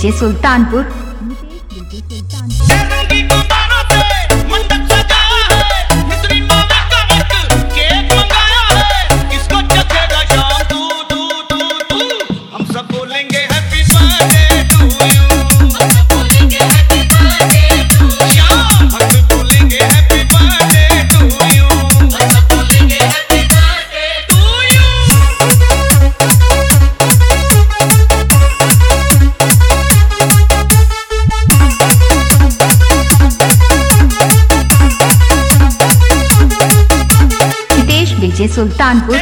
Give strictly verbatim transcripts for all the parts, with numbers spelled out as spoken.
DJ Sultanpur. DJ Sultanpur.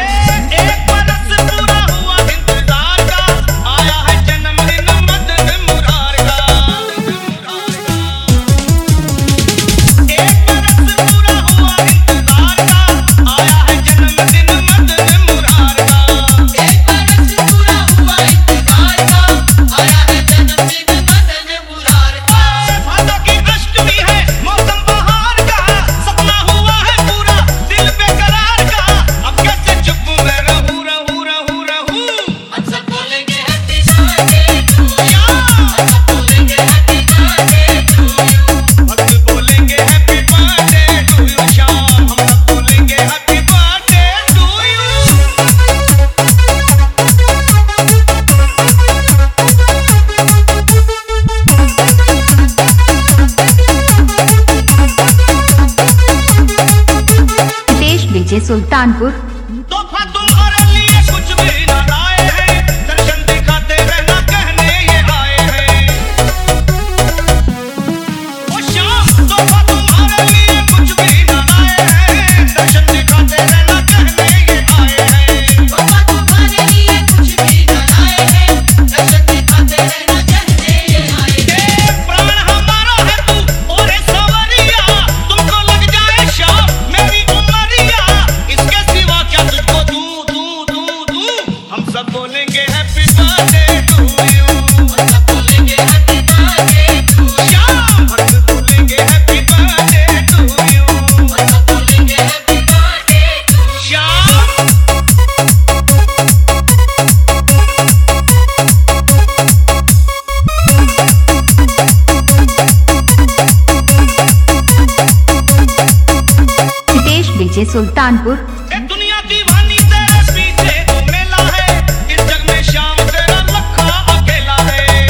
DJ Sultanpur. तोहफा तुम्हारे लिए कुछ भी ना लाए हैं, दर्शन दिखाते रहना कहने ये आए हैं। ओ शाम तोहफा तुम्हारे लिए कुछ भी ना लाए हैं, दर्शन दिखाते रहना कहने ये आए हैं। तोहफा तुम्हारे लिए कुछ भी ना लाए हैं, दर्शन दिखाते रहना कहने ये आए हैं। प्राण हमारा है तू और सवरिया, तुमको लग जाए शाम मेरी उमरिया, इसके सिवा क्या तुझको दूं दूं दूं दूं। हम सब बोलेंगे हैप्पी बर्थडे टू यू, हम सब बोलेंगे हैप्पी बर्थडे टू यू, हम सब बोलेंगे हैप्पी बर्थडे टू यू, हम सब बोलेंगे happy birthday to Shyam. DJ Sultanpur. दुनिया दीवानी तेरे पीछे तो मेला है, इस जग में शाम तेरा लखा अकेला है।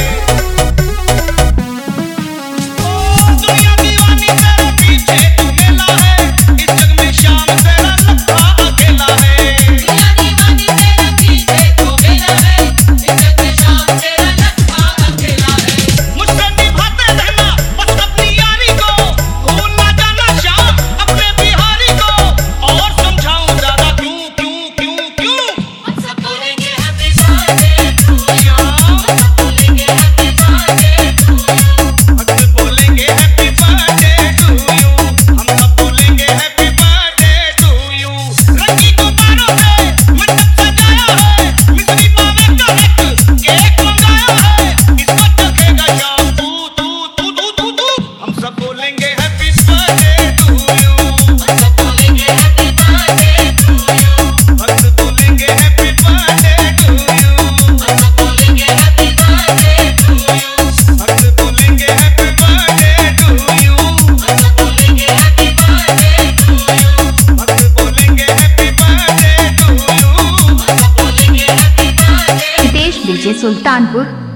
ओ दुनिया दीवानी तेरे पीछे तो मेला है, इस जग में शाम तेरा लखा अकेला है। दुनिया दीवानी तेरे पीछे तो मेला है, इस जग में शाम तेरा लखा अकेला है। मुझसे निभाते रहना बस अपनी यारी को, भूल ना जाना शाम अपने बिहारी को, और समझाऊं ज्यादा क्यों क्यों क्यों क्यों। हम सब बोलेंगे हैप्पी बर्थडे टू यू, हम सब बोलेंगे हैप्पी बर्थडे टू यू, हम सब बोलेंगे हैप्पी बर्थडे टू यू, हम सब बोलेंगे हैप्पी बर्थडे टू यू। रंगी गुब्बारों से मंडप सजाया है, मिश्री पावे का एक केक मंगाया है, इसको चखेगा शाम तू तू तू तू तू तू। हम सब बोलेंगे हैप्पी बर्थडे टू यू, हम सब बोलेंगे हैप्पी बर्थडे टू यू, हम सब बोलेंगे हैप्पी बर्थडे टू यू, हम सब बोलेंगे हैप्पी बर्थडे टू यू, हम सब बोलेंगे हैप्पी बर्थडे टू यू, हम सब बोलेंगे हैप्पी बर्थडे टू यू, हम सब बोलेंगे हैप्पी बर्थडे टू यू, हम सब बोलेंगे हैप्पी बर्थडे। डीजे सुल्तानपुर।